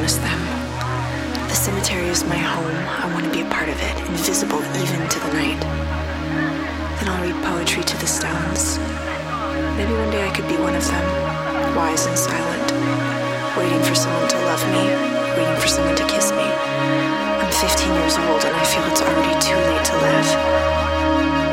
promise them. The cemetery is my home. I want to be a part of it, invisible even to the night. Then I'll read poetry to the stones. Maybe one day I could be one of them, wise and silent, waiting for someone to love me, waiting for someone to kiss me. I'm 15 years old and I feel it's already too late to live.